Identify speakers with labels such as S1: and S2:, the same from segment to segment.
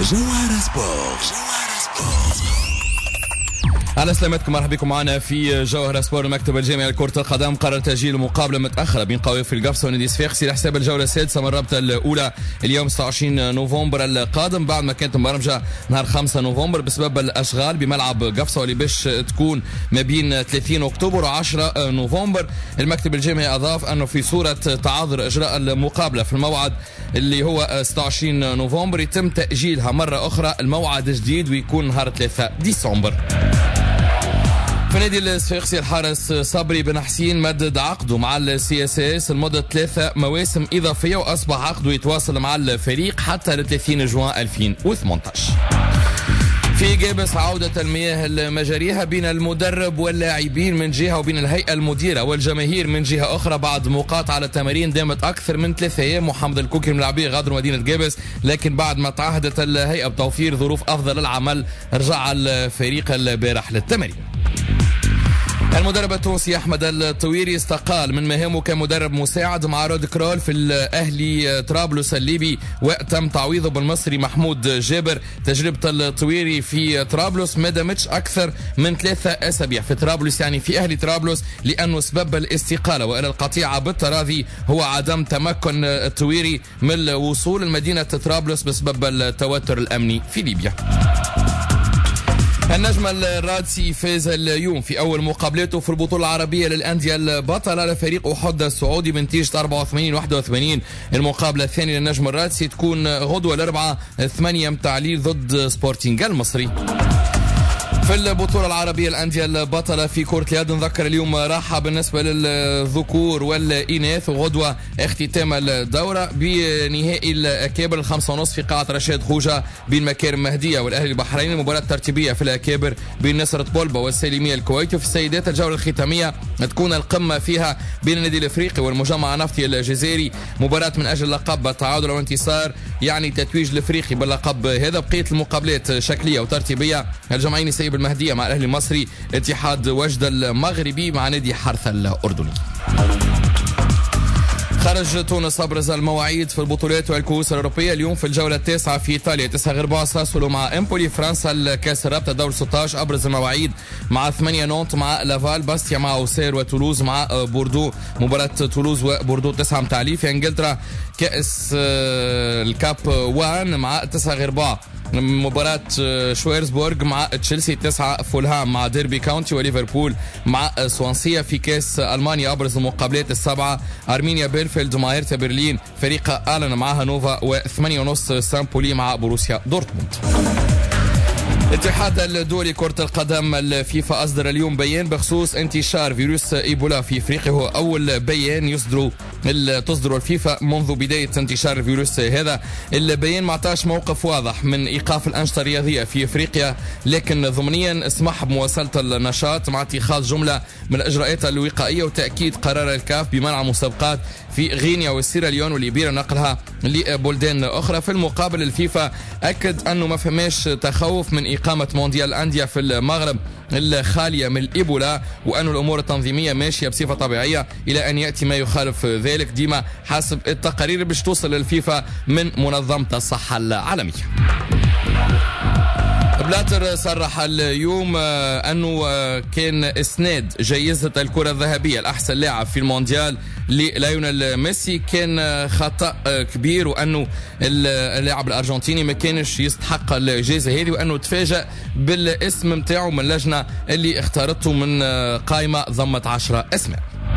S1: جوهرة سبورت. على سلامتكم، مرحبا بكم معنا في جوهرة سبورت. المكتب الجامعي لكرة القدم قرر تأجيل مقابلة متأخرة بين قوافل القفصة ونادي صفاقسي لحساب الجولة السادسة من الرابطة الأولى اليوم 26 نوفمبر القادم، بعد ما كانت مبرمجة نهار 5 نوفمبر بسبب الأشغال بملعب قفصة واللي باش تكون ما بين 30 أكتوبر و10 نوفمبر. المكتب الجامعي أضاف أنه في صورة تعذر إجراء المقابلة في الموعد اللي هو 26 نوفمبر يتم تأجيلها مرة أخرى الموعد جديد ويكون نهار 3 ديسمبر. في نادي الصفاقسي الحارس صبري بن حسين مدد عقده مع السي اس اس لمدة 3 مواسم إضافية وأصبح عقده يتواصل مع الفريق حتى ل 30 جوان 2018. في جابس عودة المياه المجاريها بين المدرب واللاعبين من جهة وبين الهيئة المديرة والجماهير من جهة أخرى بعد مقاطعة التمارين دامت أكثر من 3 أيام. محمد الكوكي من اللاعبين غادروا مدينة جابس، لكن بعد ما تعهدت الهيئة بتوفير ظروف أفضل للعمل رجع الفريق البارح للتمارين. المدرب التونسي أحمد الطويري استقال من مهامه كمدرب مساعد مع رود كرول في الأهلي طرابلس الليبي، وتم تعويضه بالمصري محمود جابر. تجربة الطويري في طرابلس ما دامتش أكثر من 3 أسابيع في طرابلس، يعني في أهلي طرابلس، لأنه سبب الاستقالة وإلى القطيعة بالتراضي هو عدم تمكن الطويري من الوصول لمدينة طرابلس بسبب التوتر الأمني في ليبيا. النجم الرادسي فاز اليوم في أول مقابلته في البطولة العربية للأندية البطلة لفريق أحد السعودي بنتيجة 84-81. المقابلة الثانية للنجم الرادسي تكون غدوة الأربعاء 8 متاع الليل ضد سبورتينغ المصري. في البطولة العربية الأندية البطلة في كرة اليد نذكر اليوم راحة بالنسبة للذكور والإناث، وغدوة اختتام الدورة بنهائي الأكابر 5:30 في قاعة رشاد خوجة بين مكارم مهدية والأهلي البحريني. المباراة الترتيبية في الأكابر بين نصرة بولبا والسالمية الكويتي. وفي السيدات الجولة الختامية تكون القمة فيها بين النادي الأفريقي والمجمع النفطي الجزائري، مباراة من أجل اللقب التعادل والانتصار، يعني تتويج الأفريقي باللقب هذا. بقية المقابلات شكلية وترتيبية: الجمعيني سيب المهدية مع الأهلي المصري، اتحاد وجدة المغربي مع نادي حرث الأردني. خرج تونس أبرز المواعيد في البطولات والكؤوس الأوروبية اليوم في الجولة التاسعة في إيطاليا 9:15 ساسولو مع إمبولي. فرنسا الكاس الرابطة دور 16 أبرز المواعيد مع 8 نونت مع لافال، باستيا مع أوسير، وتولوز مع بوردو. مباراة تولوز وبوردو 9 متاع لي. في إنجلترا كأس الكاب 1 مع 9:4 مباراة شويرزبورغ مع تشيلسي. 9 فولهام مع ديربي كاونتي، وليفربول مع سوانسيا. في كاس ألمانيا أبرز المقابلات السبعة: أرمينيا بيرفيلد مع هيرتا برلين، فريق آلن مع هانوفا، و8:30 سامبولي مع بروسيا دورتموند. الاتحاد الدولي كرة القدم الفيفا أصدر اليوم بيان بخصوص انتشار فيروس إيبولا في إفريقيا. هو أول بيان تصدر الفيفا منذ بداية انتشار الفيروس هذا. البيان ما عطاش موقف واضح من إيقاف الأنشطة الرياضية في إفريقيا، لكن ضمنيا اسمح بمواصلة النشاط مع اتخاذ جملة من الإجراءات الوقائية وتأكيد قرار الكاف بمنع المسابقات في غينيا والسيراليون والليبيريا نقلها لبلدان أخرى. في المقابل الفيفا أكد أنه ما فماش تخوف من إقامة مونديال الأندية في المغرب الخالية من الإيبولا، وأن الأمور التنظيمية ماشية بصفة طبيعية إلى أن يأتي ما يخالف ذلك، ديما حسب التقارير اللي باش توصل للفيفا من منظمة الصحة العالمية. بلاتر صرح اليوم أنه كان إسناد جائزة الكرة الذهبية الأحسن لاعب في المونديال للايونيل ميسي كان خطأ كبير، وأنه اللاعب الأرجنتيني ما كانش يستحق الجائزة هذه، وأنه تفاجأ بالاسم متاعه من اللجنة اللي اختارته من قائمة ضمت 10 أسماء.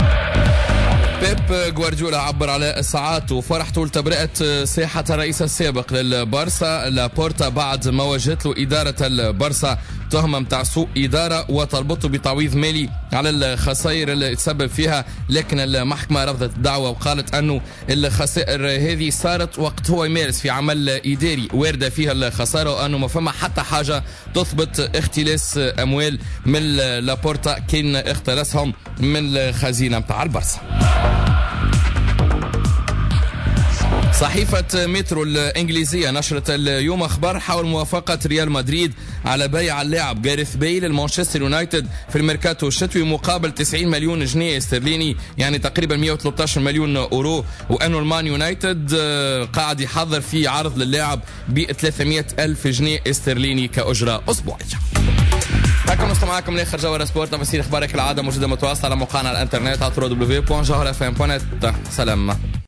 S1: بيب غوارديولا عبر على سعادته وفرحته لتبرئة ساحة الرئيس السابق للبارسا لابورتا بعد ما وجهت له إدارة البارسا تهمة متاع سوء إدارة وطلبته بتعويض مالي على الخسائر اللي تسبب فيها، لكن المحكمة رفضت الدعوة وقالت أنه الخسائر هذه صارت وقت هو يمارس في عمل إداري واردة فيها الخسارة، وأنه ما فما حتى حاجة تثبت اختلاس أموال من لابورتا كان اختلسهم من الخزينة متاع البارسا. صحيفة مترو الإنجليزية نشرت اليوم أخبار حول موافقة ريال مدريد على بيع اللاعب جاريث بيل لمانشستر يونايتد في الميركاتو الشتوي مقابل 90 مليون جنيه استرليني، يعني تقريبا 113 مليون أورو، وأنه المان يونايتد قاعد يحضر في عرض للاعب ب 300 ألف جنيه استرليني كأجرة أسبوعية. هكذا نصل معكم لاخر جوهرة سبورت. تفاصيل اخبارك العاده موجوده متواصله على موقعنا على الانترنت على www.jawharafm.net. سلام.